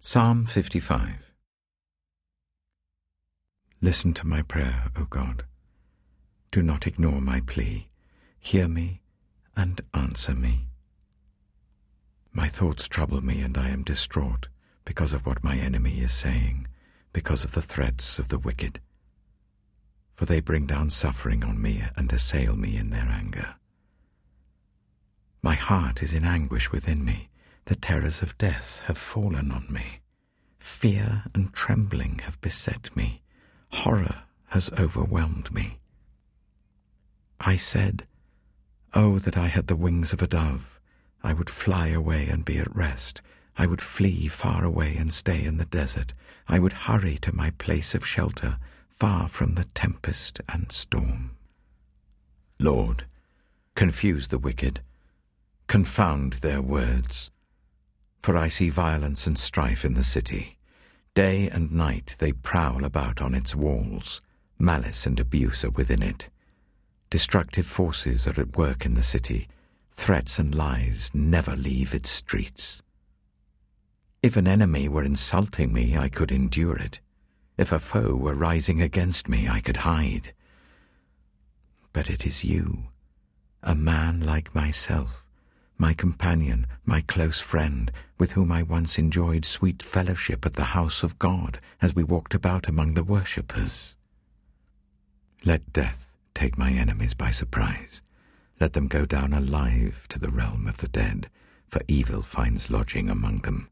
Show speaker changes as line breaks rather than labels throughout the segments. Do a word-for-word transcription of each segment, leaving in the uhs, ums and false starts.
Psalm fifty-five. Listen to my prayer, O God. Do not ignore my plea. Hear me and answer me. My thoughts trouble me, and I am distraught because of what my enemy is saying, because of the threats of the wicked. For they bring down suffering on me and assail me in their anger. My heart is in anguish within me. The terrors of death have fallen on me. Fear and trembling have beset me. Horror has overwhelmed me. I said, "Oh, that I had the wings of a dove! I would fly away and be at rest. I would flee far away and stay in the desert. I would hurry to my place of shelter, far from the tempest and storm." Lord, confuse the wicked. Confound their words. For I see violence and strife in the city. Day and night they prowl about on its walls. Malice and abuse are within it. Destructive forces are at work in the city. Threats and lies never leave its streets. If an enemy were insulting me, I could endure it. If a foe were rising against me, I could hide. But it is you, a man like myself, my companion, my close friend, with whom I once enjoyed sweet fellowship at the house of God as we walked about among the worshippers. Let death take my enemies by surprise. Let them go down alive to the realm of the dead, for evil finds lodging among them.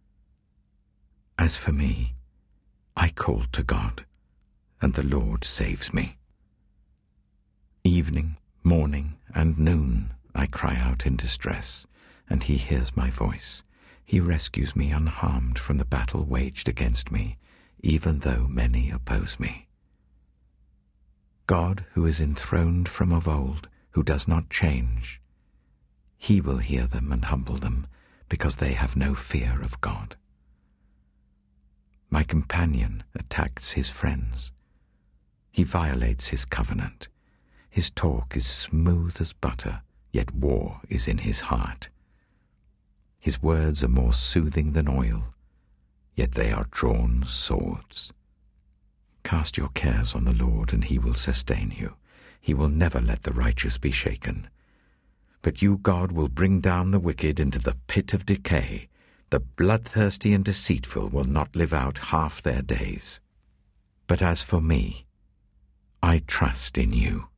As for me, I called to God, and the Lord saves me. Evening, morning, and noon I cry out in distress, and he hears my voice. He rescues me unharmed from the battle waged against me, even though many oppose me. God, who is enthroned from of old, who does not change, he will hear them and humble them, because they have no fear of God. My companion attacks his friends. He violates his covenant. His talk is smooth as butter, yet war is in his heart. His words are more soothing than oil, yet they are drawn swords. Cast your cares on the Lord, and he will sustain you. He will never let the righteous be shaken. But you, God, will bring down the wicked into the pit of decay. The bloodthirsty and deceitful will not live out half their days. But as for me, I trust in you.